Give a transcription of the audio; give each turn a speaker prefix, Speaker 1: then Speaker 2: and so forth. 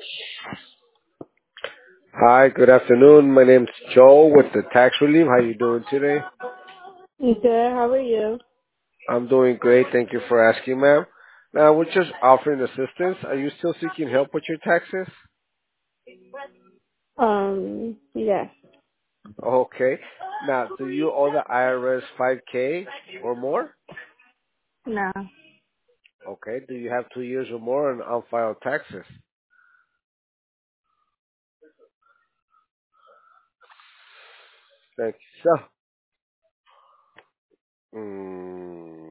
Speaker 1: Hi, good afternoon. My name's Joe with the Tax Relief. How you doing today?
Speaker 2: Good. How are you?
Speaker 1: I'm doing great. Thank you for asking, ma'am. Now, we're just offering assistance. Are you still seeking help with your taxes?
Speaker 2: Yes.
Speaker 1: Okay. Now, do you owe the IRS 5K or more?
Speaker 2: No.
Speaker 1: Okay. Do you have 2 years or more on unfiled taxes? Thank you, sir.